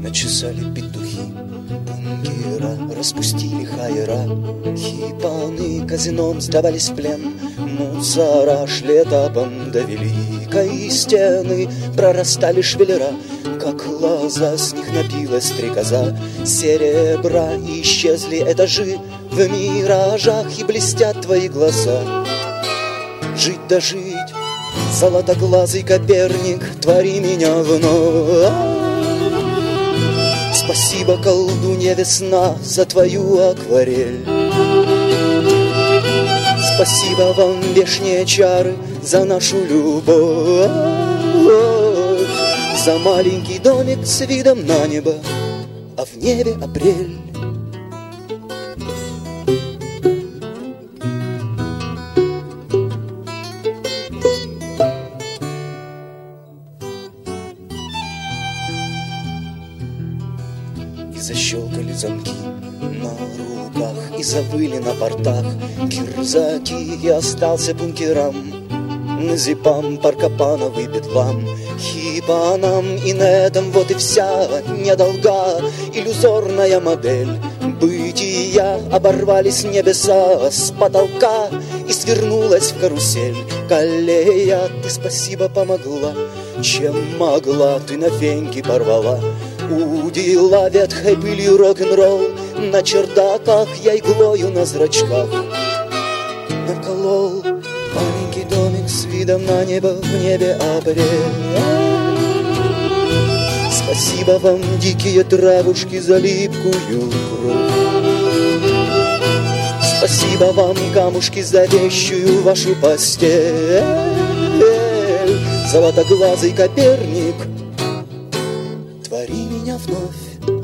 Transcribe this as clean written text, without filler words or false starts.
начесали петухи, бункера распустили хайера, хипаны казином сдавались в плен, мусора шли этапом до великой стены, прорастали швеллера, как лоза, с них напилась стрекоза серебра, и исчезли этажи в миражах, и блестят твои глаза. Жить да жить, золотоглазый Коперник, твори меня вновь. Спасибо, колдунья весна, за твою акварель. Спасибо вам, вешние чары, за нашу любовь, за маленький домик с видом на небо, а в небе апрель. И защелкали замки на руках, и завыли на бортах кирзаки, и остался бункерам, назипам, паркопанов и бедлам, хипанам, и на этом вот и вся недолга иллюзорная модель бытия. Оборвались небеса с потолка, и свернулась в карусель колея. Ты спасибо помогла, чем могла, ты на венки порвала. Удила ветхой пылью рок-н-ролл, на чердаках я иглою на зрачках наколол маленький домик с видом на небо, в небе апрель. Спасибо вам, дикие травушки, за липкую кровь. Спасибо вам, камушки, за вещую вашу постель. Золотоглазый Коперник, твори меня вновь.